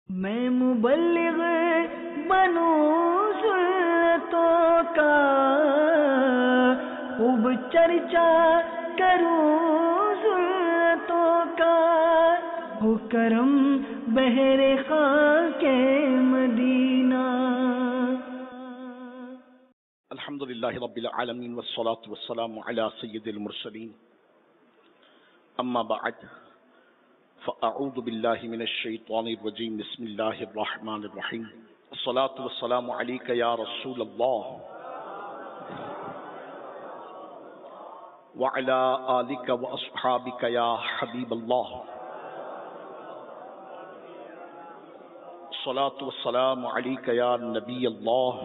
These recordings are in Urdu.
میں مبلغ بنوں سلطوں کا، خوب چرچا کروں سلطوں کا، ہو کرم بہر خاک مدینہ۔ الحمدللہ رب العالمین والصلاة والسلام علی سید المرسلین، اما بعد فاعوذ باللہ من الشیطان الرجیم، بسم اللہ الرحمن الرحیم۔ الصلاة والسلام علیک یا رسول اللہ وعلی آلک واصحابک یا حبیب اللہ۔ الصلاة والسلام علیک یا نبی اللہ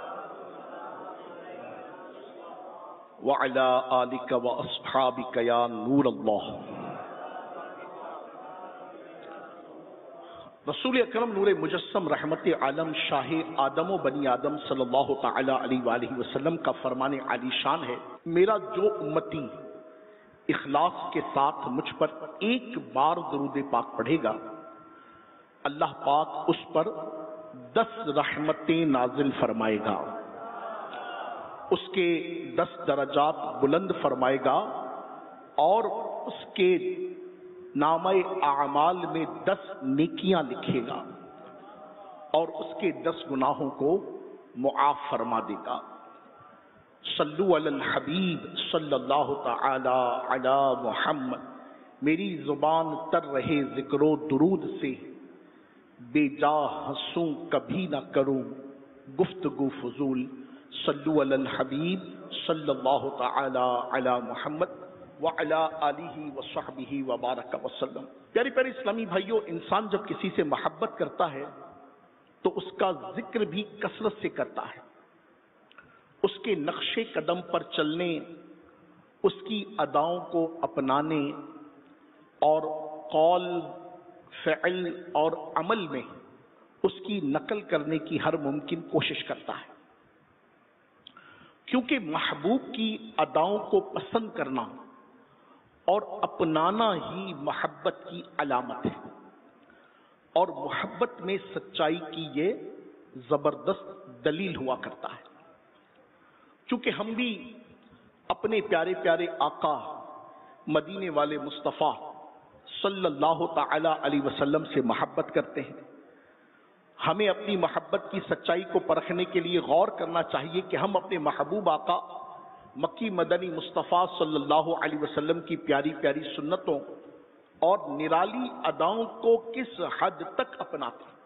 وعلی آلک واصحابک یا نور اللہ۔ رسول اکرم نور مجسم رحمت عالم شاہ آدم و بنی آدم صلی اللہ تعالی علیہ وآلہ وسلم کا فرمان عالی شان ہے، میرا جو امتی اخلاص کے ساتھ مجھ پر ایک بار درود پاک پڑھے گا، اللہ پاک اس پر 10 رحمتیں نازل فرمائے گا، اس کے 10 درجات بلند فرمائے گا، اور اس کے نامہ اعمال میں 10 نیکیاں لکھے گا، اور اس کے 10 گناہوں کو معاف فرما دے گا۔ صلو علی الحبیب صلی اللہ تعالی علی محمد۔ میری زبان تر رہے ذکر و درود سے، بے جا ہنسوں کبھی نہ کروں گفتگو فضول۔ صلو علی الحبیب صلی اللہ تعالی علی محمد وعلی آلہ وصحبہ وبارک وسلم۔ پیارے پیارے اسلامی بھائیوں، انسان جب کسی سے محبت کرتا ہے تو اس کا ذکر بھی کثرت سے کرتا ہے، اس کے نقش قدم پر چلنے، اس کی اداؤں کو اپنانے، اور قول، فعل اور عمل میں اس کی نقل کرنے کی ہر ممکن کوشش کرتا ہے، کیونکہ محبوب کی اداؤں کو پسند کرنا اور اپنانا ہی محبت کی علامت ہے، اور محبت میں سچائی کی یہ زبردست دلیل ہوا کرتا ہے۔ چونکہ ہم بھی اپنے پیارے پیارے آقا مدینے والے مصطفیٰ صلی اللہ تعالی علیہ وسلم سے محبت کرتے ہیں۔ ہمیں اپنی محبت کی سچائی کو پرکھنے کے لیے غور کرنا چاہیے کہ ہم اپنے محبوب آقا مکی مدنی مصطفیٰ صلی اللہ علیہ وسلم کی پیاری پیاری سنتوں اور نرالی اداؤں کو کس حد تک اپناتے ہیں۔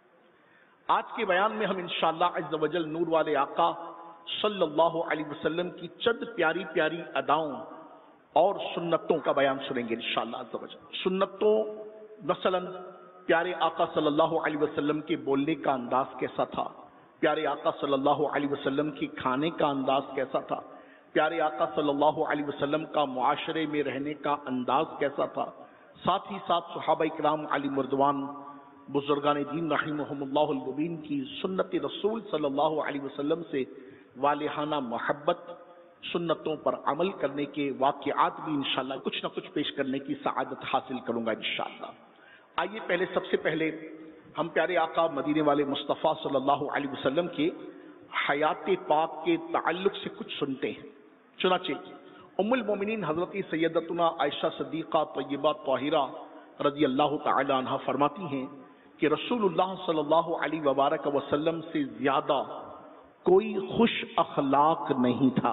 آج کے بیان میں ہم انشاءاللہ عز و جل نور والے آقا صلی اللہ علیہ وسلم کی چند پیاری پیاری اداؤں اور سنتوں کا بیان سنیں گے انشاءاللہ عز و جل۔ سنتوں مثلا پیارے آقا صلی اللہ علیہ وسلم کے بولنے کا انداز کیسا تھا، پیارے آقا صلی اللہ علیہ وسلم کی کھانے کا انداز کیسا تھا، پیارے آقا صلی اللہ علیہ وسلم کا معاشرے میں رہنے کا انداز کیسا تھا، ساتھ ہی ساتھ صحابہ اکرام علی مردوان بزرگان دین رحمہم اللہ المبین کی سنت رسول صلی اللہ علیہ وسلم سے والہانہ محبت، سنتوں پر عمل کرنے کے واقعات بھی انشاءاللہ کچھ نہ کچھ پیش کرنے کی سعادت حاصل کروں گا انشاءاللہ۔ آئیے سب سے پہلے ہم پیارے آقا مدینے والے مصطفیٰ صلی اللہ علیہ وسلم کے حیات پاک کے تعلق سے کچھ سنتے ہیں۔ چنانچہ ام المومنین حضرت سیدتنا عائشہ صدیقہ طیبہ طاہرہ رضی اللہ تعالی عنہ فرماتی ہیں کہ رسول اللہ صلی اللہ علیہ وبارک وسلم سے زیادہ کوئی خوش اخلاق نہیں تھا۔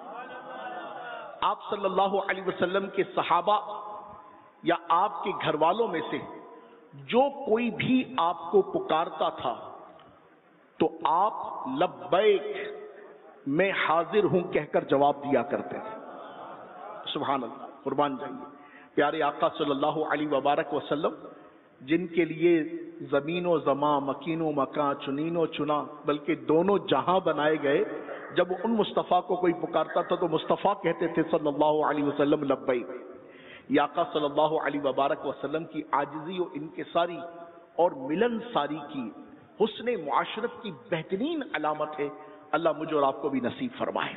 آپ صلی اللہ علیہ وسلم کے صحابہ یا آپ کے گھر والوں میں سے جو کوئی بھی آپ کو پکارتا تھا تو آپ لبیک میں حاضر ہوں کہہ کر جواب دیا کرتے تھے۔ سبحان اللہ، قربان جائیے۔ پیارے آقا صلی اللہ علیہ وبارک وسلم جن کے لیے زمین و زماں، مکین و مکاں، چنین و چنا، بلکہ دونوں جہاں بنائے گئے، جب ان مصطفیٰ کو کوئی پکارتا تھا تو مصطفیٰ کہتے تھے صلی اللہ علیہ وسلم لبیک۔ یہ آقا صلی اللہ علیہ وبارک وسلم کی عاجزی و انکساری اور ملن ساری کی حسن معاشرت کی بہترین علامت ہے۔ اللہ مجھے اور آپ کو بھی نصیب فرمائے۔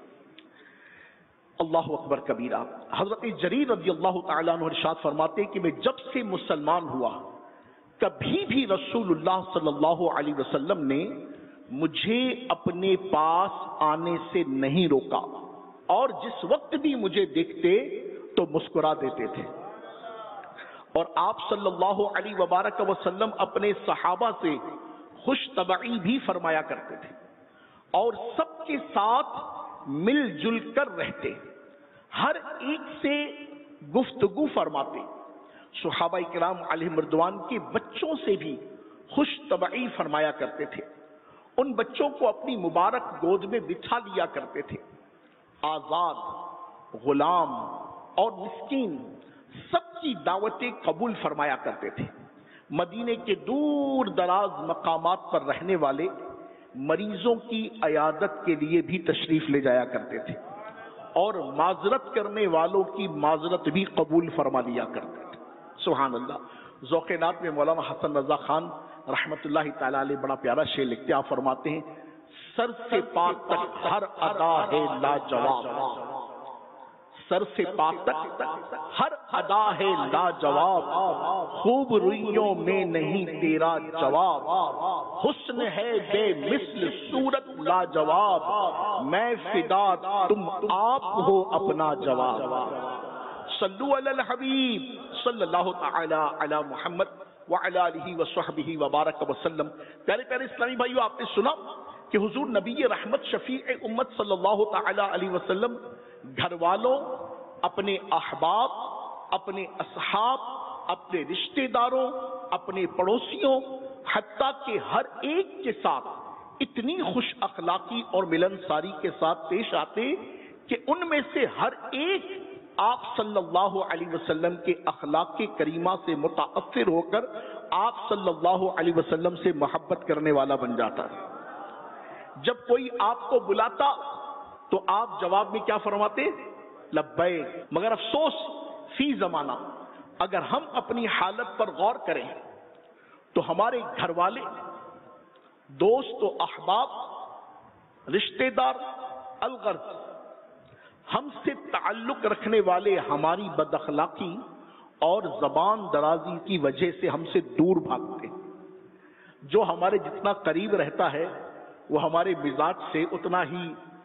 اللہ اکبر کبیرہ۔ حضرت جریر رضی اللہ تعالیٰ عنہ ارشاد فرماتے کہ میں جب سے مسلمان ہوا کبھی بھی رسول اللہ صلی اللہ علیہ وسلم نے مجھے اپنے پاس آنے سے نہیں روکا، اور جس وقت بھی مجھے دیکھتے تو مسکرا دیتے تھے۔ اور آپ صلی اللہ علیہ وبارک وسلم اپنے صحابہ سے خوش طبعی بھی فرمایا کرتے تھے، اور سب کے ساتھ مل جل کر رہتے، ہر ایک سے گفتگو فرماتے۔ صحابہ کرام علیہ رضوان کے بچوں سے بھی خوش طبعی فرمایا کرتے تھے، ان بچوں کو اپنی مبارک گود میں بٹھا لیا کرتے تھے۔ آزاد، غلام اور مسکین سب کی دعوتیں قبول فرمایا کرتے تھے۔ مدینے کے دور دراز مقامات پر رہنے والے مریضوں کی عیادت کے لیے بھی تشریف لے جایا کرتے تھے، اور معذرت کرنے والوں کی معذرت بھی قبول فرما لیا کرتے تھے۔ سبحان اللہ۔ ذوق نعت میں مولانا حسن رضا خان رحمت اللہ تعالی علیہ بڑا پیارا شعر لکھتے، آپ فرماتے ہیں، سر سے پا تک ہر ادا ہے لاجواب، سر سے پا تک ہر ادا ہے لاجواب، خوب رویوں میں نہیں تیرا جواب، حسن ہے بے مثل صورت لاجواب، میں فدا تم آپ ہو اپنا جواب۔ صلو علی الحبیب صلی اللہ تعالی علی محمد وعلی آلہ وصحبہ وبارک وسلم۔ پیارے پیارے اسلامی بھائیو، آپ نے سنا کہ حضور نبی رحمت شفیع امت صلی اللہ تعالی علیہ وسلم گھر والوں، اپنے احباب، اپنے اصحاب، اپنے رشتہ داروں، اپنے پڑوسیوں، حتیٰ کہ ہر ایک کے ساتھ اتنی خوش اخلاقی اور ملنساری کے ساتھ پیش آتے کہ ان میں سے ہر ایک آپ صلی اللہ علیہ وسلم کے اخلاق کریمہ سے متاثر ہو کر آپ صلی اللہ علیہ وسلم سے محبت کرنے والا بن جاتا ہے۔ جب کوئی آپ کو بلاتا تو آپ جواب میں کیا فرماتے؟ لبیک۔ مگر افسوس فی زمانہ اگر ہم اپنی حالت پر غور کریں تو ہمارے گھر والے، دوست و احباب، رشتہ دار، الغرض ہم سے تعلق رکھنے والے ہماری بد اخلاقی اور زبان درازی کی وجہ سے ہم سے دور بھاگتے ہیں۔ جو ہمارے جتنا قریب رہتا ہے وہ ہمارے مزاج سے اتنا ہی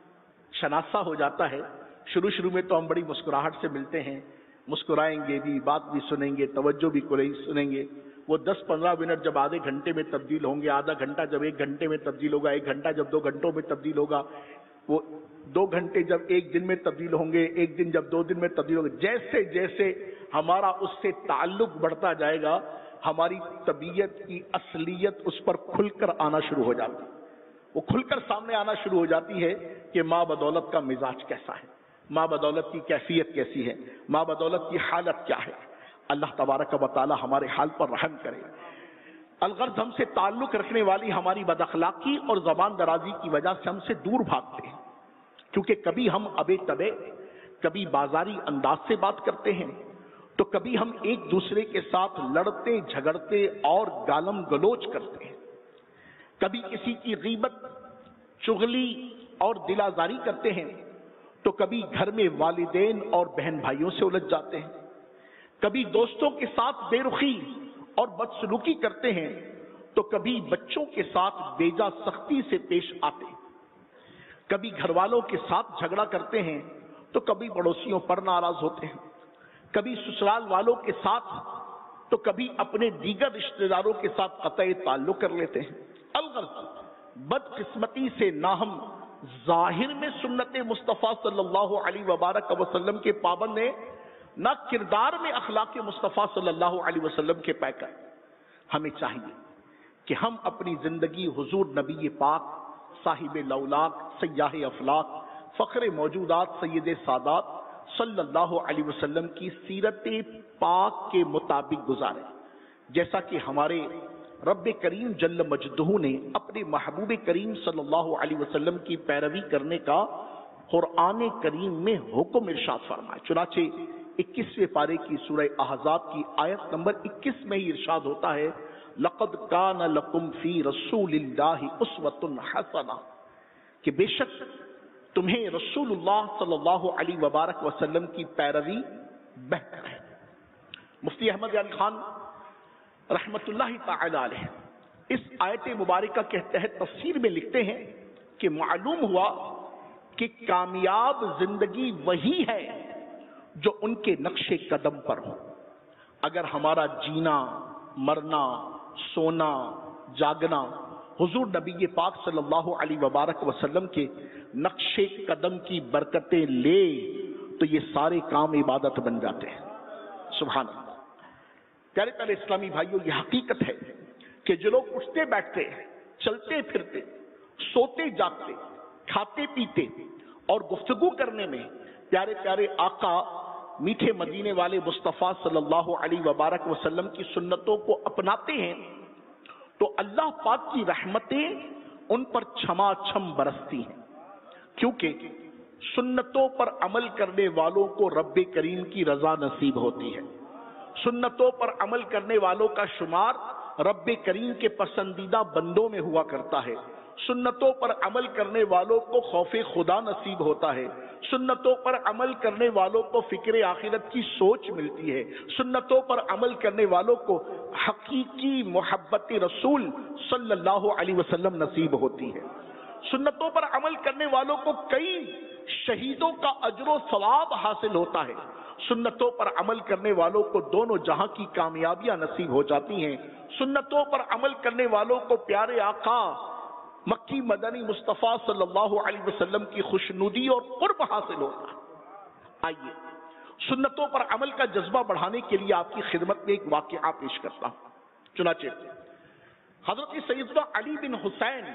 شناسا ہو جاتا ہے۔ شروع میں تو ہم بڑی مسکراہٹ سے ملتے ہیں، مسکرائیں گے بھی، بات بھی سنیں گے، توجہ بھی سنیں گے۔ وہ 10-15 منٹ جب آدھے گھنٹے میں تبدیل ہوں گے، آدھا گھنٹہ جب 1 گھنٹے میں تبدیل ہوگا، 1 گھنٹہ جب 2 گھنٹوں میں تبدیل ہوگا، وہ 2 گھنٹے جب 1 دن میں تبدیل ہوں گے، 1 دن جب 2 دن میں تبدیل ہوگا۔ جیسے جیسے ہمارا اس سے تعلق بڑھتا جائے گا، ہماری طبیعت کی اصلیت اس پر کھل کر آنا شروع ہو جاتی ہے۔ وہ کھل کر سامنے آنا شروع ہو جاتی ہے کہ ماں بدولت کا مزاج کیسا ہے، ماں بدولت کی کیفیت کیسی ہے، ماں بدولت کی حالت کیا ہے۔ اللہ تبارک و تعالی ہمارے حال پر رحم کرے۔ الغرض ہم سے تعلق رکھنے والی ہماری بد اخلاقی اور زبان درازی کی وجہ سے ہم سے دور بھاگتے ہیں، کیونکہ کبھی ہم ابے تبے، کبھی بازاری انداز سے بات کرتے ہیں، تو کبھی ہم ایک دوسرے کے ساتھ لڑتے جھگڑتے اور گالم گلوچ کرتے ہیں، کبھی کسی کی غیبت، چغلی اور دل آزاری کرتے ہیں، تو کبھی گھر میں والدین اور بہن بھائیوں سے الجھ جاتے ہیں، کبھی دوستوں کے ساتھ بے رخی اور بدسلوکی کرتے ہیں، تو کبھی بچوں کے ساتھ بیجا سختی سے پیش آتے ہیں، کبھی گھر والوں کے ساتھ جھگڑا کرتے ہیں تو کبھی پڑوسیوں پر ناراض ہوتے ہیں، کبھی سسرال والوں کے ساتھ تو کبھی اپنے دیگر رشتہ داروں کے ساتھ قطع تعلق کر لیتے ہیں۔ الغرض بدقسمتی سے نہ ہم ظاہر میں سنت مصطفیٰ صلی اللہ علیہ وبارک وسلم کے پابند ہیں، نہ کردار میں اخلاق مصطفیٰ صلی اللہ علیہ وسلم کے پیکر۔ ہمیں چاہیے کہ ہم اپنی زندگی حضور نبی پاک صاحب لولاک سیاح افلاق فخر موجودات سید سادات صلی اللہ علیہ وسلم کی سیرت پاک کے مطابق گزاریں، جیسا کہ ہمارے رب کریم جل مجدہ نے اپنے محبوب کریم صلی اللہ علیہ وسلم کی پیروی کرنے کا قرآن کریم میں حکم ارشاد فرمایا۔ چنانچہ 21ویں پارے کی سورہ احزاب کی آیت نمبر 21 میں ہی ارشاد ہوتا ہے، لقد کان لکم فی رسول اللہ اسوۃ حسنہ، کہ بے شک تمہیں رسول اللہ صلی اللہ علیہ وبارک وسلم کی پیروی بہتر ہے۔ مفتی احمد علی خان رحمت اللہ تعالی علیہ اس آیت مبارکہ کے تحت تفسیر میں لکھتے ہیں کہ معلوم ہوا کہ کامیاب زندگی وہی ہے جو ان کے نقش قدم پر ہو. اگر ہمارا جینا، مرنا، سونا، جاگنا حضور نبی پاک صلی اللہ علیہ وبارک وسلم کے نقش قدم کی برکتیں لے تو یہ سارے کام عبادت بن جاتے ہیں. سبحان اللہ. پیارے پیارے اسلامی بھائیوں، یہ حقیقت ہے کہ جو لوگ اٹھتے بیٹھتے، چلتے پھرتے، سوتے جاگتے، کھاتے پیتے اور گفتگو کرنے میں پیارے پیارے آقا میٹھے مدینے والے مصطفیٰ صلی اللہ علیہ وبارک وسلم کی سنتوں کو اپناتے ہیں تو اللہ پاک کی رحمتیں ان پر چھما چھم برستی ہیں، کیونکہ سنتوں پر عمل کرنے والوں کو رب کریم کی رضا نصیب ہوتی ہے. سنتوں پر عمل کرنے والوں کا شمار رب کریم کے پسندیدہ بندوں میں ہوا کرتا ہے. سنتوں پر عمل کرنے والوں کو خوف خدا نصیب ہوتا ہے. سنتوں پر عمل کرنے والوں کو فکر آخرت کی سوچ ملتی ہے. سنتوں پر عمل کرنے والوں کو حقیقی محبت رسول صلی اللہ علیہ وسلم نصیب ہوتی ہے. سنتوں پر عمل کرنے والوں کو کئی شہیدوں کا اجر و ثواب حاصل ہوتا ہے. سنتوں پر عمل کرنے والوں کو دونوں جہاں کی کامیابیاں نصیب ہو جاتی ہیں. سنتوں پر عمل کرنے والوں کو پیارے آقا مکی مدنی مصطفیٰ صلی اللہ علیہ وسلم کی خوشنودی اور قرب حاصل ہوتا ہے. آئیے سنتوں پر عمل کا جذبہ بڑھانے کے لیے آپ کی خدمت میں ایک واقعہ پیش کرتا ہوں. چنانچہ حضرت سیدنا علی بن حسین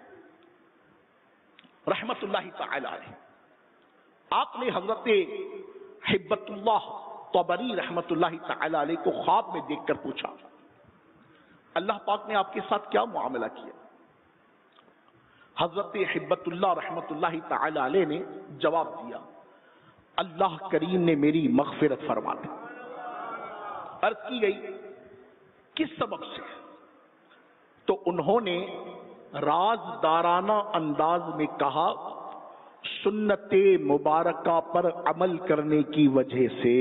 رحمت اللہ تعالی علیہ، آپ نے حضرت حبت اللہ طبری رحمت اللہ تعالی علیہ کو خواب میں دیکھ کر پوچھا اللہ پاک نے آپ کے ساتھ کیا معاملہ کیا؟ حضرت حبت اللہ رحمت اللہ تعالی علیہ نے جواب دیا اللہ کریم نے میری مغفرت فرما دی. عرض کی گئی کس سبب سے؟ تو انہوں نے رازدارانہ انداز میں کہا سنت مبارکہ پر عمل کرنے کی وجہ سے.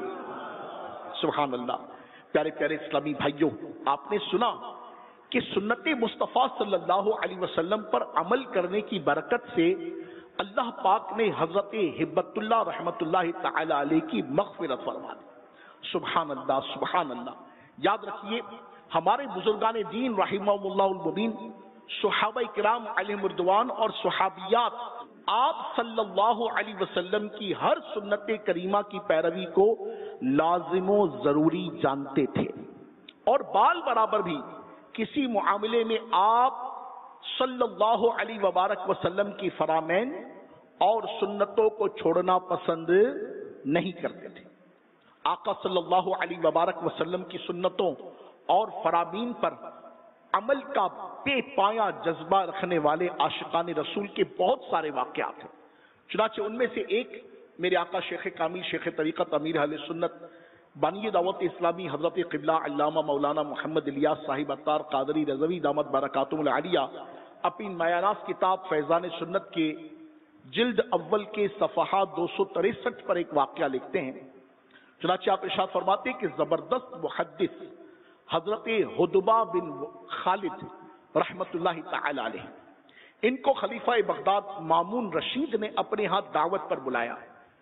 سبحان اللہ. پیارے پیارے اسلامی بھائیوں، آپ نے سنا کہ سنت مصطفیٰ صلی اللہ علیہ وسلم پر عمل کرنے کی برکت سے اللہ پاک نے حضرت حبت اللہ رحمت اللہ تعالی علیہ کی مغفرت فرما دی. سبحان اللہ سبحان اللہ. یاد رکھیے ہمارے بزرگان دین رحمہم اللہ المبین، صحابہ کرام علیہم رضوان اور صحابیات آپ صلی اللہ علیہ وسلم کی ہر سنت کریمہ کی پیروی کو لازم و ضروری جانتے تھے، اور بال برابر بھی کسی معاملے میں آپ صلی اللہ علیہ وبارک وسلم کی فرامین اور سنتوں کو چھوڑنا پسند نہیں کرتے تھے. آقا صلی اللہ علیہ وبارک وسلم کی سنتوں اور فرامین پر عمل کا بے پایا جذبہ رکھنے والے عاشقان رسول کے بہت سارے واقعات ہیں. چنانچہ ان میں سے ایک میرے آقا شیخ کامل شیخ طریقت امیر اہل سنت بانی دعوت اسلامی حضرت قبلہ علامہ مولانا محمد الیاس صاحب اتار قادری رضوی دامت برکاتہم العالیہ اپنی میاناس کتاب فیضان سنت کے جلد اول کے صفحات 263 پر ایک واقعہ لکھتے ہیں. چنانچہ آپ ارشاد فرماتے ہیں کہ زبردست محدث حضرت حدبہ بن خالد رحمت اللہ تعالی علیہ، ان کو خلیفہ بغداد مامون رشید نے اپنے ہاتھ دعوت پر بلایا.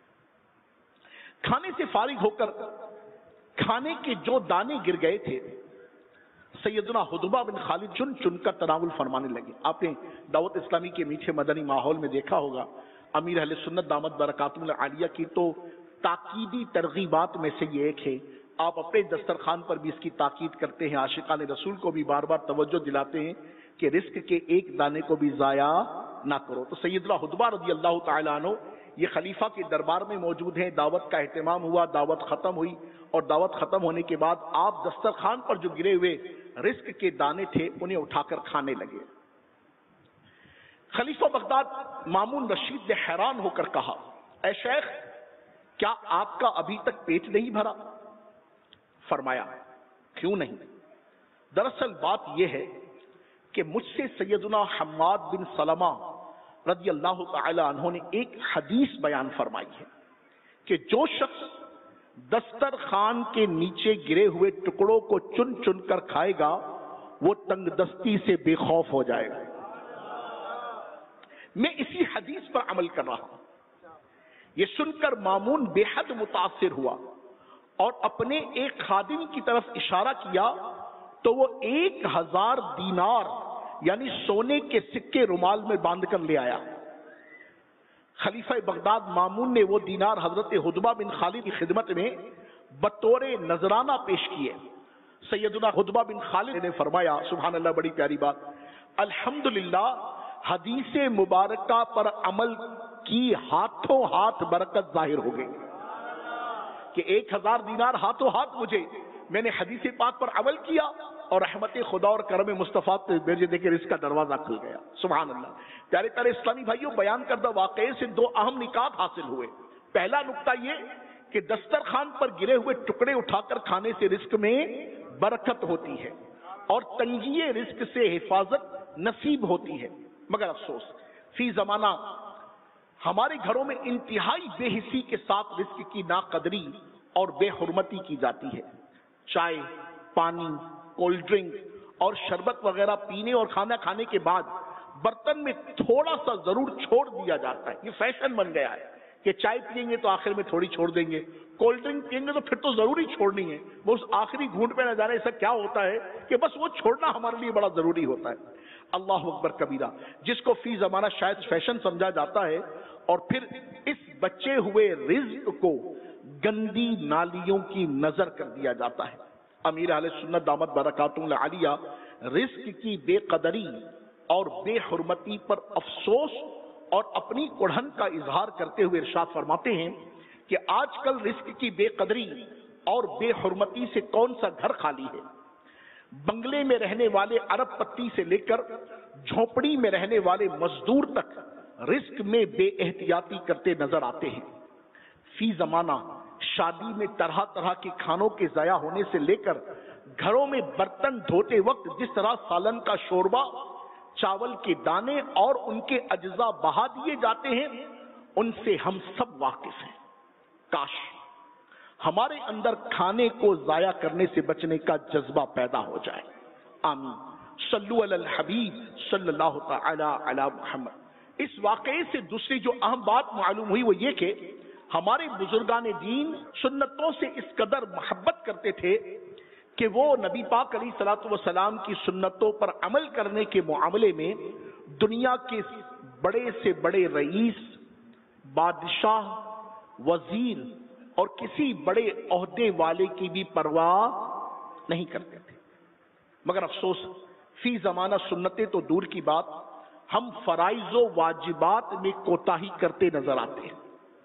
کھانے سے فارغ ہو کر کھانے کے جو دانے گر گئے تھے سیدنا حدبہ بن خالد چن چن کر تناول فرمانے لگے. آپ نے دعوت اسلامی کے میٹھے مدنی ماحول میں دیکھا ہوگا امیر اہل سنت دامت برکاتہم العالیہ کی تو تاکیدی ترغیبات میں سے یہ ایک ہے. آپ اپنے دسترخوان پر بھی اس کی تاکید کرتے ہیں، عاشقان رسول کو بھی بار بار توجہ دلاتے ہیں کہ رزق کے ایک دانے کو بھی ضائع نہ کرو. تو سیدنا حدبہ رضی اللہ تعالی عنہ یہ خلیفہ کے دربار میں موجود ہیں. دعوت کا اہتمام ہوا، دعوت ختم ہوئی، اور دعوت ختم ہونے کے بعد آپ دسترخوان پر جو گرے ہوئے رزق کے دانے تھے انہیں اٹھا کر کھانے لگے. خلیفہ بغداد مامون رشید نے حیران ہو کر کہا اے شیخ کیا آپ کا ابھی تک پیٹ نہیں بھرا؟ فرمایا کیوں نہیں؟ دراصل بات یہ ہے کہ مجھ سے سیدنا حماد بن سلمہ رضی اللہ تعالی عنہ نے ایک حدیث بیان فرمائی ہے کہ جو شخص दस्तरखान के नीचे गिरे हुए टुकड़ों को चुन चुन कर खाएगा, वो तंगदस्ती से बेखौफ हो जाएगा। मैं इसी हदीस पर अमल कर रहा हूं। ये सुनकर मामून बेहद मुतासिर हुआ और अपने एक खादिम की तरफ इशारा किया तो वो 1000 दीनार यानी सोने के सिक्के रुमाल में बांध कर ले आया। खलीफा बगदाद मामून ने वो दीनार हजरत हुदबा बिन खालिद की खिदमत में बतौरे नजराना पेश किए। सैयदुना हुदबा बिन खालिद ने फरमाया, सुभान अल्लाह, बड़ी प्यारी बात, अल्हम्दुलिल्लाह, हदीस मुबारका पर अमल की हाथों हाथ बरकत जाहिर हो गई कि 1000 दीनार हाथों हाथ मुझे, मैंने हदीस पाक पर अमल किया और रहमत खुदा और करम मुस्तफा मेरे देखे रिस्क का दरवाजा खुल गया। सुभान अल्लाह। प्यारे प्यारे इस्लामी भाइयों, बयान करदा वाक़े से 2 अहम निकात हासिल हुए। पहला नुक्ता ये कि दस्तरखान पर गिरे हुए टुकड़े उठाकर खाने से रिस्क में बरकत होती है और तंगिए रिस्क से हिफाजत नसीब होती है। मगर अफसोस, फी जमाना हमारे घरों में इंतहाई बेहिसी के साथ रिस्क की नाकदरी और बेहुरमती की जाती है। चाय, पानी, कोल्ड ड्रिंक और शरबत वगैरह पीने और खाना खाने के बाद बर्तन में थोड़ा सा जरूर छोड़ दिया जाता है। ये फैशन बन गया है कि चाय पिएंगे तो आखिर में थोड़ी छोड़ देंगे, कोल्ड ड्रिंक पिएंगे तो फिर तो जरूरी छोड़नी है। वो उस आखिरी घूंट पे न जाने ऐसा क्या होता है कि बस वो छोड़ना हमारे लिए बड़ा जरूरी होता है। अल्लाह अकबर कबीरा, जिसको फी जमाना शायद फैशन समझा जाता है और फिर इस बचे हुए रिज्क को गंदी नालियों की नजर कर दिया जाता है। अमीर अहले सुन्नत दामत बरकातुहुल आलिया रिस्क की बेकदरी और बेहुरमती पर अफसोस और अपनी कुढ़न का इजहार करते हुए इरशाद फरमाते हैं कि आजकल रिस्क की बेकदरी और बेहुरमती से कौन सा घर खाली है। बंगले में रहने वाले अरब पत्ती से लेकर झोपड़ी में रहने वाले मजदूर तक रिस्क में बेएहतियाती करते नजर आते हैं। फी जमाना शादी में तरह तरह के खानों के ज़ाया होने से लेकर घरों में बर्तन धोते वक्त जिस तरह सालन का शोरबा, चावल के दाने और उनके अज्जा बहा दिए जाते हैं, उनसे हम सब वाकिफ हैं। काश हमारे अंदर खाने को ज़ाया करने से बचने का जज्बा पैदा हो जाए। आमीन। सल्लु अलल हबीब सल्लल्लाहु तआला अला मुहम्मद। इस वाक़े से दूसरी जो अहम बात मालूम हुई वो ये कि हमारे बुजुर्गान दीन सुन्नतों से इस कदर मोहब्बत करते थे कि वो नबी पाक अलैहिस्सलातु वस्सलाम की सुन्नतों पर अमल करने के मामले में दुनिया के बड़े से बड़े रईस, बादशाह, वजीर और किसी बड़े ओहदे वाले की भी परवाह नहीं करते थे। मगर अफसोस, फी जमाना सुन्नतें तो दूर की बात, हम फराइज़ो वाजिबात में कोताही करते नजर आते हैं।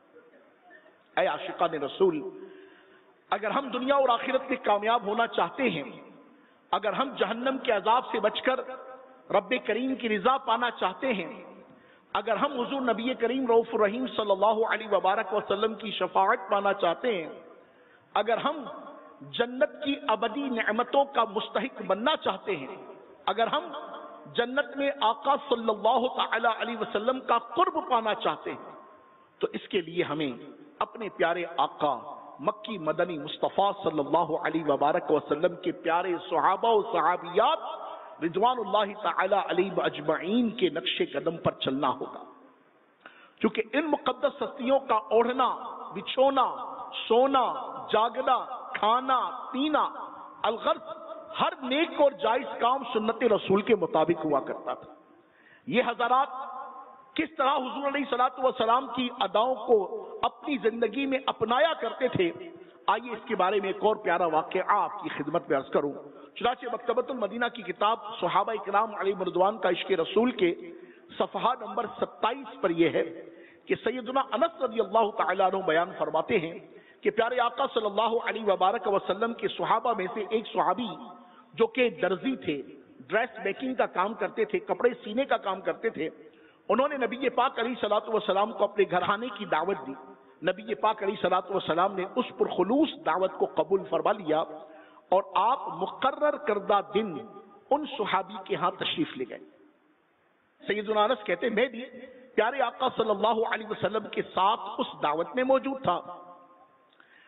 ऐ आशिकान रसूल, अगर हम दुनिया और आखिरत में कामयाब होना चाहते हैं, अगर हम जहन्नम के अजाब से बचकर रब्बे करीम की रिजा पाना चाहते हैं, अगर हम हुजूर नबी करीम रऊफ़ुर रहीम सल्लल्लाहु अलैहि वबारक वसल्लम की शफाअत पाना चाहते हैं, अगर हम जन्नत की अबदी नेमतों का मुस्तहिक बनना चाहते हैं, अगर हम जन्नत में आका सल्लल्लाहु तआला अलैहि वसल्लम का कुर्ब पाना चाहते हैं, तो इसके लिए हमें अपने प्यारे आका मक्की मदनी मुस्तफ़ा सल्लल्लाहु अलैहि वबारक वसल्लम के प्यारे सहाबा और सहाबियात रिज़वानुल्लाहि तआला अलैहिम अजमईन के नक्शे कदम पर चलना होगा। क्योंकि इन मुक़द्दस हस्तियों का ओढ़ना, बिछोना, सोना, जागना, खाना, पीना, अलगर्ज हर नेक और जायज काम सुन्नत रसूल के मुताबिक हुआ करता था। ये हज़रात किस तरह हुजूर अलैहिस्सलातु वस्सलाम की अदाओं को अपनी जिंदगी में अपनाया करते थे, आइए इसके बारे में एक और प्यारा वाक़या आपकी खिदमत में अर्ज करूं। चुनांचे मकतबतुल मदीना की किताब सहाबा इकराम अलैहिम रिज़वान का इश्क़ रसूल के सफ़हा नंबर 27 पर यह है कि सैयदना अनस रज़ियल्लाहु तआला अन्हु बयान फरमाते हैं कि प्यारे आका सल्लल्लाहु अलैहि वबारक वसल्लम के सहाबा में से एक सहाबी जो कि दर्जी थे, ड्रेस मेकिंग का काम करते थे, कपड़े सीने का काम करते थे, उन्होंने नबी पाक अलैहिस्सलातु वस्सलाम को अपने घर आने की दावत दी। नबी पाक अलैहिस्सलातु वस्सलाम ने उस पुरखुलूस दावत को कबूल फरमा लिया और आप मुकर्रर करदा दिन उन सुहाबी के यहाँ तशरीफ ले गए। सैयदुना अनस कहते, मैं भी प्यारे आका सल्लल्लाहु अलैहि वसल्लम के साथ उस दावत में मौजूद था।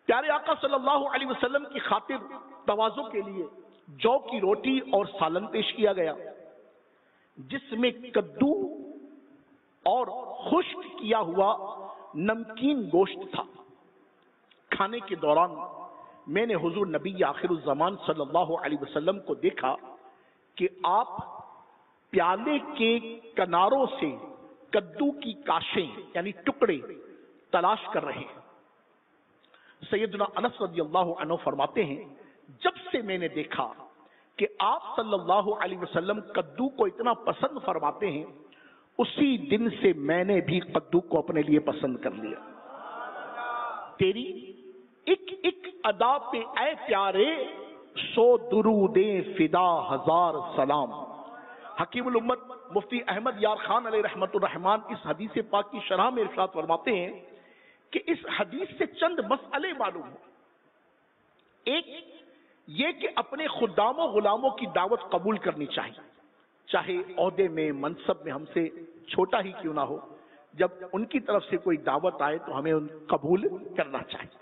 پیارے آقا صلی اللہ علیہ وسلم کی خاطر تواضع کے لیے جو کی روٹی اور سالن پیش کیا گیا، جس میں کدو اور خشک کیا ہوا نمکین گوشت تھا۔ کھانے کے دوران میں نے حضور نبی آخر الزمان صلی اللہ علیہ وسلم کو دیکھا کہ آپ پیالے کے کناروں سے کدو کی کاشیں یعنی ٹکڑے تلاش کر رہے ہیں۔ سیدنا انس رضی اللہ عنہ فرماتے ہیں، جب سے میں نے دیکھا کہ آپ صلی اللہ علیہ وسلم کدو کو اتنا پسند فرماتے ہیں، اسی دن سے میں نے بھی کدو کو اپنے لیے پسند کر لیا۔ تیری ایک ایک ادا پہ اے پیارے 100 درودیں فدا 1000 سلام۔ حکیم الامت مفتی احمد یار خان علیہ رحمت الرحمان اس حدیث پاک کی شرح میں ارشاد فرماتے ہیں کہ اس حدیث سے چند مسئلے معلوم ہیں۔ ایک یہ کہ اپنے خدام و غلاموں کی دعوت قبول کرنی چاہیے، چاہے عہدے میں منصب میں ہم سے چھوٹا ہی کیوں نہ ہو، جب ان کی طرف سے کوئی دعوت آئے تو ہمیں ان قبول کرنا چاہیے،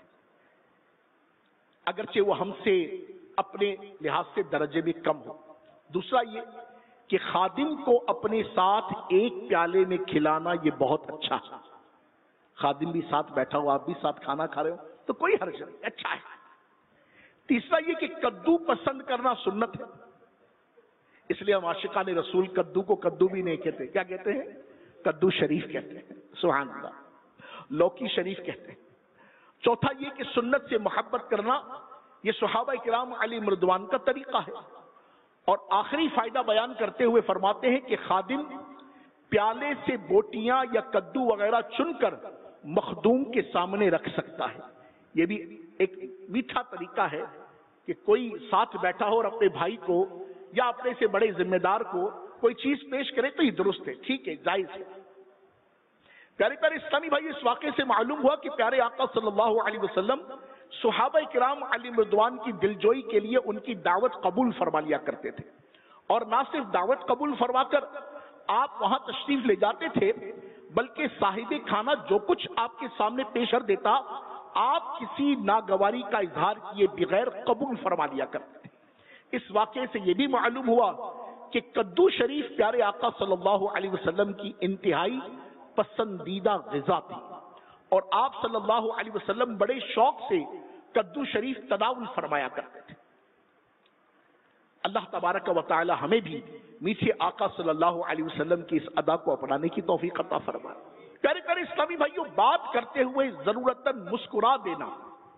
اگرچہ وہ ہم سے اپنے لحاظ سے درجے میں کم ہو۔ دوسرا یہ کہ خادم کو اپنے ساتھ ایک پیالے میں کھلانا یہ بہت اچھا ہے، خادم بھی ساتھ بیٹھا ہو، آپ بھی ساتھ کھانا کھا رہے ہو تو کوئی حرج نہیں، اچھا ہے۔ تیسرا یہ کہ کدو پسند کرنا سنت ہے، اس لیے ہم عاشقان رسول کدو کو کدو بھی نہیں کہتے، کیا کہتے ہیں؟ کدو شریف کہتے ہیں، سبحان اللہ، لوکی شریف کہتے ہیں۔ چوتھا یہ کہ سنت سے محبت کرنا یہ صحابہ کرام علی مردوان کا طریقہ ہے۔ اور آخری فائدہ بیان کرتے ہوئے فرماتے ہیں کہ خادم پیالے سے بوٹیاں یا کدو وغیرہ چن کر مخدوم کے سامنے رکھ سکتا ہے۔ یہ بھی ایک میٹھا طریقہ ہے کہ کوئی ساتھ بیٹھا ہو اور اپنے بھائی کو یا اپنے سے بڑے ذمہ دار کو کوئی چیز پیش کرے تو یہ درست ہے، ٹھیک ہے، جائز ہے۔ پیارے پیارے اسلامی بھائی، اس واقعے سے معلوم ہوا کہ پیارے آقا صلی اللہ علیہ وسلم صحابہ کرام علی مردوان کی دلجوئی کے لیے ان کی دعوت قبول فرما لیا کرتے تھے، اور نہ صرف دعوت قبول فرما کر آپ وہاں تشریف لے جاتے تھے، بلکہ صاحب کھانا جو کچھ آپ کے سامنے پیش کر دیتا آپ کسی ناگواری کا اظہار کیے بغیر قبول فرما لیا کرتے تھے۔ اس واقعے سے یہ بھی معلوم ہوا کہ کدو شریف پیارے آقا صلی اللہ علیہ وسلم کی انتہائی پسندیدہ غذا تھی، اور آپ صلی اللہ علیہ وسلم بڑے شوق سے کدو شریف تناول فرمایا کرتے تھے۔ اللہ تبارک و تعالی ہمیں بھی میٹھے آقا صلی اللہ علیہ وسلم کی اس ادا کو اپنانے کی توفیق عطا فرمائے۔ پیارے پیارے اسلامی بھائیوں، بات کرتے ہوئے ضرورتاً مسکرا دینا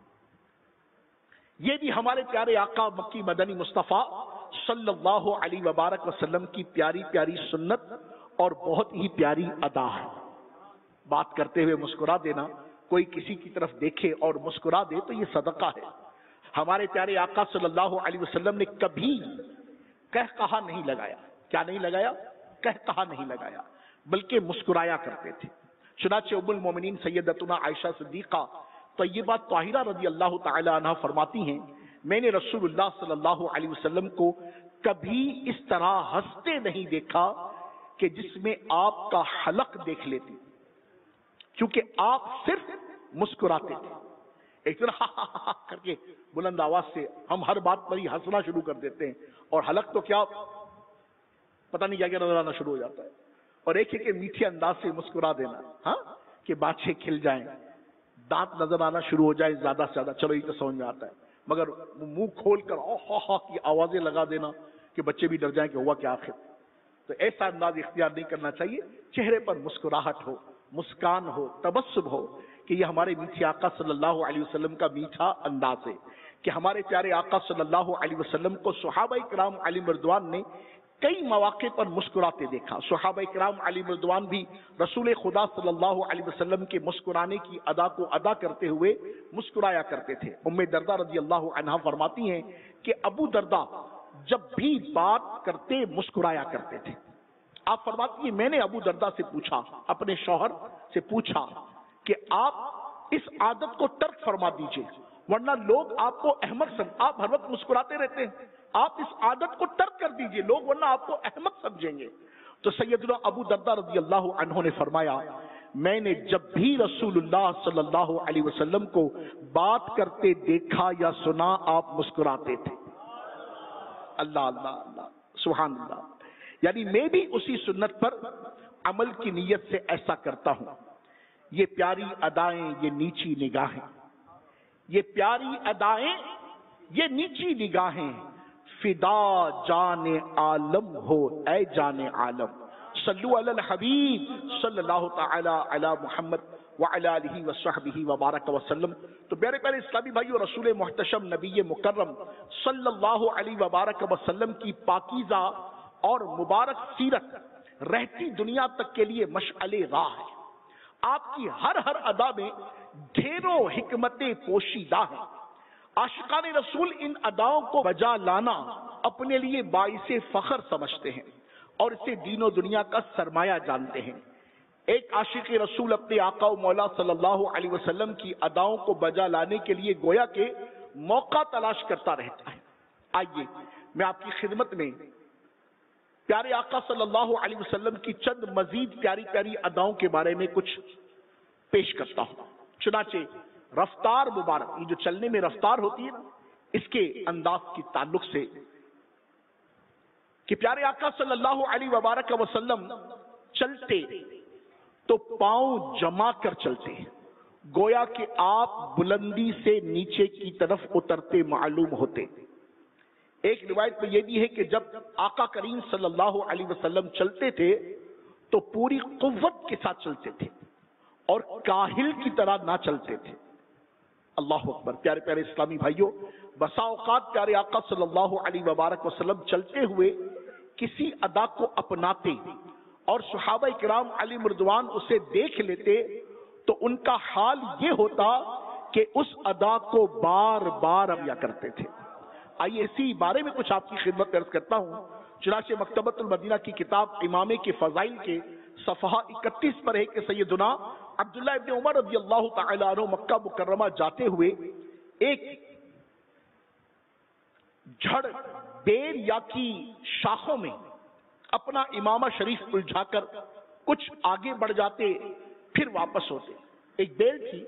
یہ بھی ہمارے پیارے آقا مکی مدنی مصطفیٰ صلی اللہ علیہ وبارک وسلم کی پیاری پیاری سنت اور بہت ہی پیاری ادا ہے۔ بات کرتے ہوئے مسکرا دینا، کوئی کسی کی طرف دیکھے اور مسکرا دے تو یہ صدقہ ہے۔ ہمارے پیارے آقا صلی اللہ علیہ وسلم نے کبھی کہا نہیں لگایا، کیا نہیں لگایا؟ کہا نہیں لگایا، بلکہ مسکرایا کرتے تھے۔ چنانچہ ام المومنین سیدتنا عائشہ صدیقہ طیبہ طاہرہ رضی اللہ تعالی عنہ فرماتی ہیں، میں نے رسول اللہ صلی اللہ علیہ وسلم کو کبھی اس طرح ہنستے نہیں دیکھا کہ جس میں آپ کا حلق دیکھ لیتی، کیونکہ آپ صرف مسکراتے تھے۔ ایک طرح کر کے بلند آواز سے ہم ہر بات پر ہی ہنسنا شروع کر دیتے ہیں، اور حلق تو کیا پتہ نہیں کیا کیا نظر آنا شروع ہو جاتا ہے۔ اور ایک ہے کہ میٹھے انداز سے مسکرا دینا، ہاں، کہ باتیں کھل جائیں، دانت نظر آنا شروع ہو جائے زیادہ سے زیادہ، چلو یہ تو سمجھ میں آتا ہے، مگر منہ کھول کر ہا کی آوازیں لگا دینا کہ بچے بھی ڈر جائیں کہ ہوا کیا آخر، تو ایسا انداز اختیار نہیں کرنا چاہیے۔ چہرے پر مسکراہٹ ہو، مسکان ہو، تبسم ہو، کہ یہ ہمارے میٹھے آقا صلی اللہ علیہ وسلم کا میٹھا انداز ہے، کہ ہمارے پیارے آقا صلی اللہ علیہ وسلم کو صحابہ کرام علی مردوان نے کئی مواقع پر مسکراتے دیکھا۔ صحابہ کرام علی مردوان بھی رسول خدا صلی اللہ علیہ وسلم کے مسکرانے کی ادا کو ادا کرتے ہوئے مسکرایا کرتے تھے۔ ام دردہ رضی اللہ عنہا فرماتی ہیں کہ ابو دردہ جب بھی بات کرتے مسکرایا کرتے تھے۔ آپ فرماتی ہیں میں نے ابو دردہ سے پوچھا، اپنے شوہر سے پوچھا کہ آپ اس عادت کو ترک فرما دیجئے، ورنہ لوگ آپ کو احمق آپ ہر وقت مسکراتے رہتے ہیں، آپ اس عادت کو ترک کر دیجئے، لوگ ورنہ آپ کو احمق سمجھیں گے۔ تو سیدنا ابو دردہ رضی اللہ عنہ نے فرمایا میں نے جب بھی رسول اللہ صلی اللہ علیہ وسلم کو بات کرتے دیکھا یا سنا آپ مسکراتے تھے. اللہ اللہ اللہ سبحان اللہ. یعنی میں بھی اسی سنت پر عمل کی نیت سے ایسا کرتا ہوں. یہ پیاری ادائیں، یہ نیچی نگاہیں، یہ پیاری ادائیں، یہ نیچی نگاہیں، فدا جان عالم ہو اے جان عالم. صلو علی الحبیب صلی اللہ تعالی علی محمد وعلی آلہ وصحبہ وبارک وسلم. تو میرے پیارے اسلامی بھائیو، رسول محتشم نبی مکرم صلی اللہ علیہ وبارک وسلم کی پاکیزہ اور مبارک سیرت رہتی دنیا تک کے لیے مشعل راہ ہے. آپ کی ہر ادا میں ڈھیروں حکمتیں پوشیدہ ہیں. عاشقان رسول ان اداؤں کو بجا لانا اپنے لیے باعث فخر سمجھتے ہیں اور اسے دین و دنیا کا سرمایہ جانتے ہیں. ایک عاشق رسول اپنے آقا و مولا صلی اللہ علیہ وسلم کی اداؤں کو بجا لانے کے لیے گویا کہ موقع تلاش کرتا رہتا ہے. آئیے میں آپ کی خدمت میں پیارے آقا صلی اللہ علیہ وسلم کی چند مزید پیاری پیاری اداؤں کے بارے میں کچھ پیش کرتا ہوں. چنانچہ رفتار مبارک، یہ جو چلنے میں رفتار ہوتی ہے نا، اس کے انداز کی تعلق سے کہ پیارے آقا صلی اللہ علیہ وبارک وسلم چلتے تو پاؤں جما کر چلتے ہیں، گویا کہ آپ بلندی سے نیچے کی طرف اترتے معلوم ہوتے. ایک روایت میں یہ بھی ہے کہ جب آقا کریم صلی اللہ علیہ وسلم چلتے تھے تو پوری قوت کے ساتھ چلتے تھے اور کاہل کی طرح نہ چلتے تھے. اللہ اکبر. پیارے پیارے اسلامی بھائیوں، بسا اوقات پیارے آقا صلی اللہ علیہ وبارک وسلم چلتے ہوئے کسی ادا کو اپناتے اور صحابہ کرام علیہ رضوان اسے دیکھ لیتے تو ان کا حال یہ ہوتا کہ اس ادا کو بار بار ادا کرتے تھے. آئیے اسی بارے میں کچھ آپ کی خدمت میں عرض کرتا ہوں. چنانچہ مکتبۃ المدینہ کی کتاب امامے کے فضائل کے صفحہ 31 پر ہے کہ سیدنا عبداللہ ابن عمر رضی اللہ تعالی عنہ مکہ مکرمہ جاتے ہوئے ایک جھڑ بیر یا کی شاخوں میں اپنا امامہ شریف الجھا کر کچھ آگے بڑھ جاتے پھر واپس ہوتے. ایک بیل تھی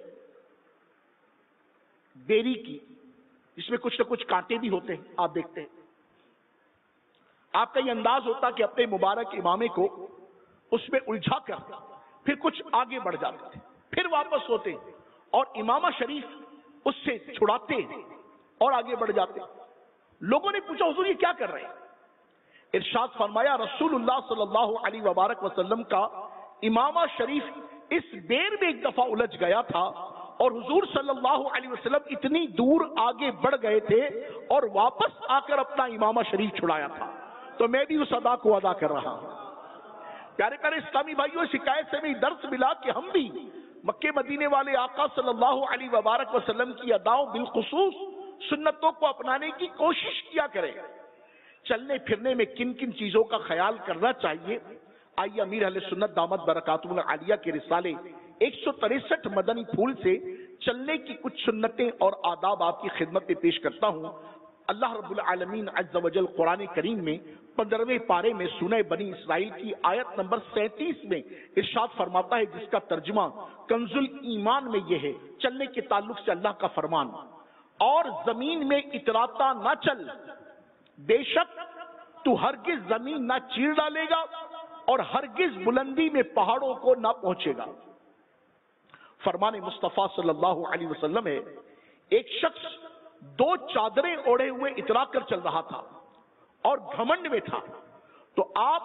بیری کی، جس میں کچھ نہ کچھ کانٹے بھی ہوتے ہیں، آپ دیکھتے ہیں. آپ کا یہ انداز ہوتا کہ اپنے مبارک امامے کو اس میں الجھا کر پھر کچھ آگے بڑھ جاتے تھے، پھر واپس ہوتے اور امامہ شریف اس سے چھڑاتے اور آگے بڑھ جاتے. لوگوں نے پوچھا حضور یہ کیا کر رہے ہیں؟ ارشاد فرمایا رسول اللہ صلی اللہ علیہ وبارک وسلم کا امامہ شریف اس بیر میں ایک دفعہ الجھ گیا تھا اور حضور صلی اللہ علیہ وسلم اتنی دور آگے بڑھ گئے تھے اور واپس آ کر اپنا امامہ شریف چھڑایا تھا، تو میں بھی اس ادا کو ادا کر رہا ہوں. پیارے پیارے اسلامی بھائیوں، شکایت سے میں درس ملا کہ ہم بھی مکے مدینے والے آقا صلی اللہ علیہ وبارک وسلم کی اداؤں بالخصوص سنتوں کو اپنانے کی کوشش کیا کریں. چلنے پھرنے میں کن کن چیزوں کا خیال کرنا چاہیے؟ آئیے امیر اہل سنت دامت برکاتہم العالیہ کے رسالے 163 مدنی پھول سے چلنے کی کچھ سنتیں اور آداب آپ کی خدمت میں پیش کرتا ہوں. اللہ رب العالمین عز و جل قرآن کریم میں 15ویں پارے میں سورہ بنی اسرائیل کی آیت نمبر 37 میں ارشاد فرماتا ہے، جس کا ترجمہ کنز ایمان میں یہ ہے. چلنے کے تعلق سے اللہ کا فرمان، اور زمین میں اتراتا نہ چل، بے شک تو ہرگز زمین نہ چیر ڈالے گا اور ہرگز بلندی میں پہاڑوں کو نہ پہنچے گا. فرمان مصطفیٰ صلی اللہ علیہ وسلم ہے، ایک شخص 2 چادریں اوڑھے ہوئے اترا کر چل رہا تھا اور گھمنڈ میں تھا، تو آپ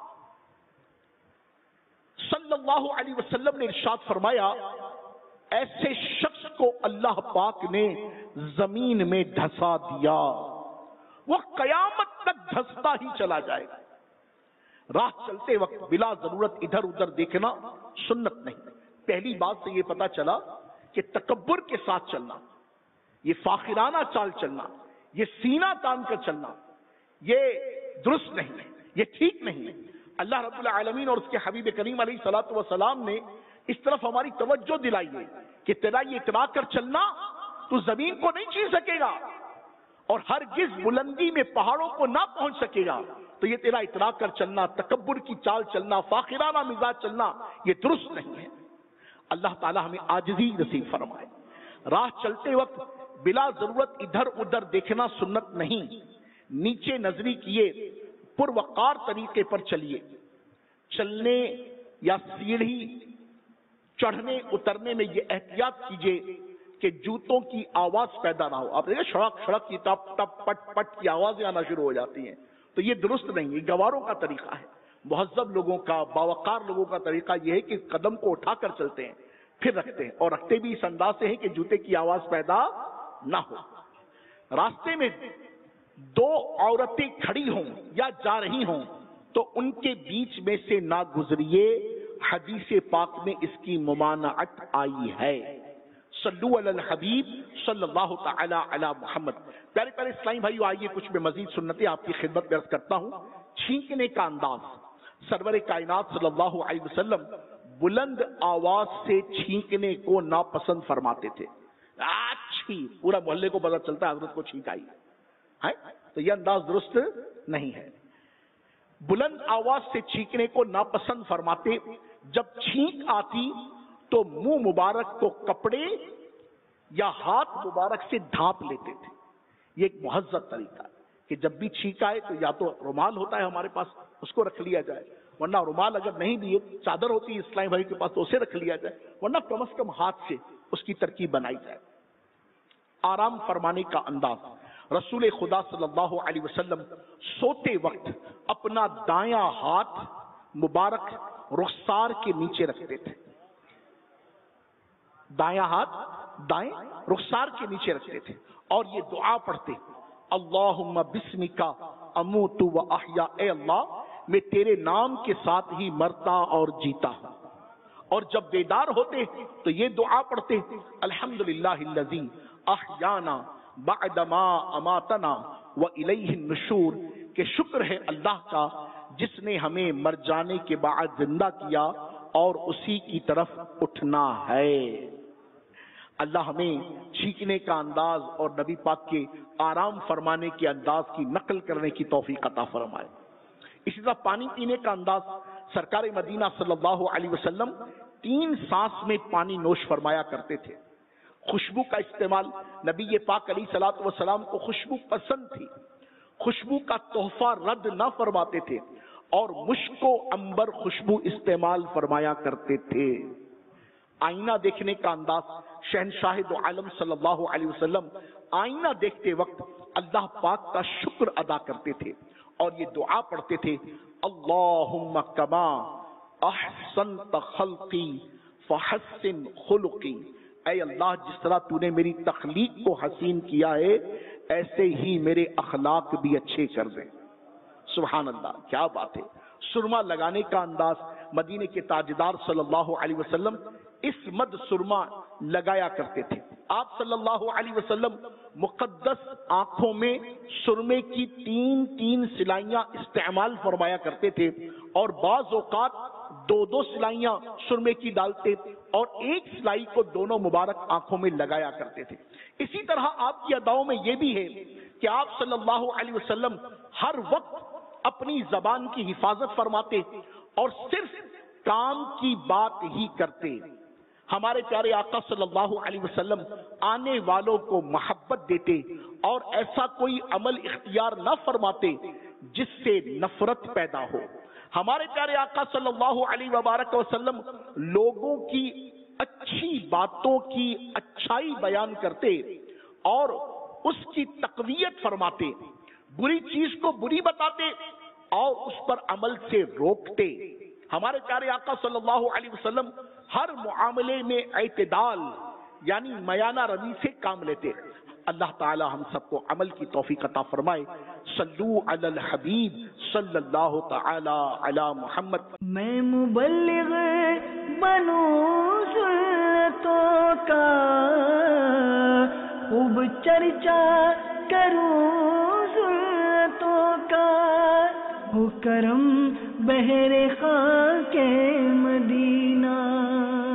صلی اللہ علیہ وسلم نے ارشاد فرمایا ایسے شخص کو اللہ پاک نے زمین میں دھسا دیا، وہ قیامت تک دھستا ہی چلا جائے گا. راہ چلتے وقت بلا ضرورت ادھر ادھر دیکھنا سنت نہیں. پہلی بات سے یہ پتا چلا کہ تکبر کے ساتھ چلنا، یہ فاخرانہ چال چلنا، یہ سینہ تان کر چلنا، یہ درست نہیں، یہ ٹھیک نہیں. اللہ رب العالمین اور اس کے حبیب کریم علیہ الصلوۃ والسلام نے اس طرف ہماری توجہ دلائی ہے کہ تیرا یہ اترا کر چلنا تو زمین کو نہیں چیر سکے گا اور ہرگز بلندی میں پہاڑوں کو نہ پہنچ سکے گا. تو یہ تیرا اترا کر چلنا، تکبر کی چال چلنا، فاخرانہ مزاج چلنا، یہ درست نہیں ہے. اللہ تعالی ہمیں عاجزی نصیب فرمائے. راہ چلتے وقت بلا ضرورت ادھر ادھر دیکھنا سنت نہیں. نیچے نظری کیے پروقار طریقے پر چلیے. چلنے یا سیڑھی چڑھنے اترنے میں یہ احتیاط کیجیے کہ جوتوں کی آواز پیدا نہ ہو. آپ دیکھیں سڑک سڑک کی ٹپ ٹپ پٹ پٹ کی آوازیں آنا شروع ہو جاتی ہیں, تو یہ درست نہیں. یہ گواروں کا طریقہ ہے. مہذب لوگوں کا, باوقار لوگوں کا طریقہ یہ ہے کہ قدم کو اٹھا کر چلتے ہیں, پھر رکھتے ہیں, اور رکھتے بھی اس انداز سے ہیں کہ جوتے کی آواز پیدا نہ ہو. راستے میں دو عورتیں کھڑی ہوں یا جا رہی ہوں تو ان کے بیچ میں سے نہ گزریے. حدیث پاک میں اس کی ممانعت آئی ہے. صلو علی الحبیب صلی اللہ تعالی علی محمد. پیارے پیارے اسلامی بھائیو, آئیے کچھ میں مزید سنتیں آپ کی خدمت میں عرض کرتا ہوں. چھینکنے کا انداز. سرور کائنات صلی اللہ علیہ وسلم بلند آواز سے چھینکنے کو ناپسند فرماتے تھے. اچھی پورا محلے کو پتہ چلتا ہے حضرت کو چھینک آئی ہے, تو یہ انداز درست نہیں ہے. بلند آواز سے چھینکنے کو ناپسند فرماتے. جب چھینک آتی تو منہ مبارک کو کپڑے یا ہاتھ مبارک سے ڈھانپ لیتے تھے. یہ ایک مہذب طریقہ ہے کہ جب بھی چھینک آئے تو یا تو رومال ہوتا ہے ہمارے پاس, اس کو رکھ لیا جائے, ورنہ رومال اگر نہیں بھی چادر ہوتی ہے اسلامی بھائی کے پاس تو اسے رکھ لیا جائے, ورنہ کم از کم ہاتھ سے اس کی ترکیب بنائی جائے. آرام فرمانے کا انداز. رسول خدا صلی اللہ علیہ وسلم سوتے وقت اپنا دایاں ہاتھ مبارک رخسار کے نیچے رکھتے تھے. دایاں ہاتھ دائیں رخسار کے نیچے رکھتے تھے اور یہ دعا پڑھتے, اللہم بسمک اموت و احیا. اے اللہ میں تیرے نام کے ساتھ ہی مرتا اور جیتا ہوں. اور جب بیدار ہوتے تو یہ دعا پڑھتے, الحمدللہ الذی احیانا بعد ما اماتنا والیہ النشور. کہ شکر ہے اللہ کا جس نے ہمیں مر جانے کے بعد زندہ کیا اور اسی کی طرف اٹھنا ہے. اللہ ہمیں چھینکنے کا انداز اور نبی پاک کے آرام فرمانے کے انداز کی نقل کرنے کی توفیق عطا فرمائے. اسی طرح پانی پینے کا انداز. سرکار مدینہ صلی اللہ علیہ وسلم 3 سانس میں پانی نوش فرمایا کرتے تھے. خوشبو کا استعمال. نبی پاک علیہ الصلوۃ والسلام کو خوشبو پسند تھی. خوشبو کا تحفہ رد نہ فرماتے تھے اور مشک و عنبر خوشبو استعمال فرمایا کرتے تھے. آئینہ دیکھنے کا انداز. شہنشاہ دو عالم صلی اللہ علیہ وسلم آئینہ دیکھتے وقت اللہ پاک کا شکر ادا کرتے تھے اور یہ دعا پڑھتے تھے, اللہم کما احسنت خلقی فحسن خلقی. اے اللہ جس طرح تو نے میری تخلیق کو حسین کیا ہے ایسے ہی میرے اخلاق بھی اچھے کر دے. سبحان اللہ, کیا بات ہے. سرما لگانے کا انداز. مدینے کے تاجدار صلی اللہ علیہ وسلم اس مد سرما لگایا کرتے تھے. آپ صلی اللہ علیہ وسلم مقدس آنکھوں میں سرمے کی 3 سلائیاں استعمال فرمایا کرتے تھے اور بعض اوقات 2 سلائیاں سرمے کی ڈالتے اور ایک سلائی کو دونوں مبارک آنکھوں میں لگایا کرتے تھے. اسی طرح آپ کی اداؤں میں یہ بھی ہے کہ آپ صلی اللہ علیہ وسلم ہر وقت اپنی زبان کی حفاظت فرماتے اور صرف کام کی بات ہی کرتے. ہمارے پیارے آقا صلی اللہ علیہ وسلم آنے والوں کو محبت دیتے اور ایسا کوئی عمل اختیار نہ فرماتے جس سے نفرت پیدا ہو. ہمارے پیارے آقا صلی اللہ علیہ وبارک وسلم لوگوں کی اچھی باتوں کی اچھائی بیان کرتے اور اس کی تقویت فرماتے, بری چیز کو بری بتاتے اور اس پر عمل سے روکتے. ہمارے پیارے آقا صلی اللہ علیہ وسلم ہر معاملے میں اعتدال یعنی میانہ روی سے کام لیتے. اللہ تعالی ہم سب کو عمل کی توفیق عطا فرمائے. صلو علی الحبیب صلی اللہ تعالی علی محمد. میں مبلغ بنوں سنتوں کا خوب چرچا کروں سنتوں کا, ہو کرم بہر خاک مدینہ.